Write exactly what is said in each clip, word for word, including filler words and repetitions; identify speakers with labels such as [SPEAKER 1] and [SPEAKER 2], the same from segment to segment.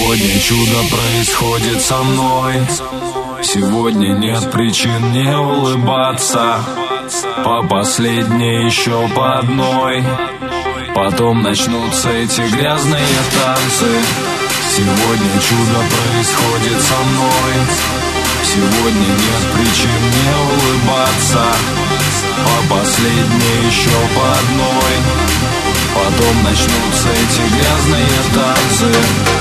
[SPEAKER 1] Сегодня чудо происходит со мной. Сегодня нет причин не улыбаться. По последней еще по одной. Потом начнутся эти грязные танцы. Сегодня чудо происходит со мной. Сегодня нет причин не улыбаться. По последней еще по одной. Потом начнутся эти грязные танцы.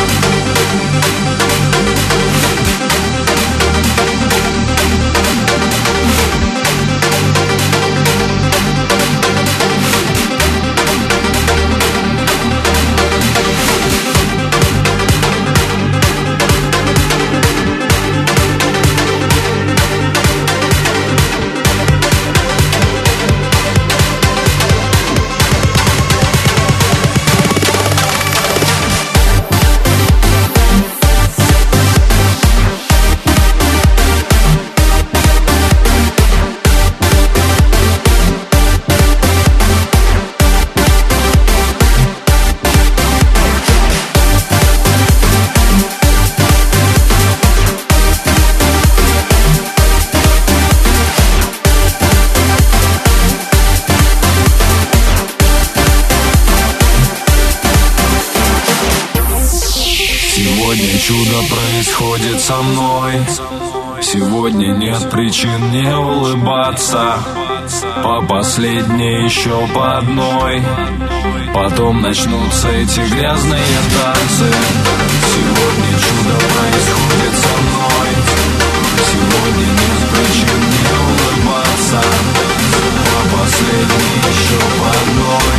[SPEAKER 1] Сегодня чудо происходит со мной. Сегодня нет причин не улыбаться. По последней еще по одной. Потом начнутся эти грязные танцы. Сегодня чудо происходит со мной. Сегодня нет причин не улыбаться. По последней еще по одной.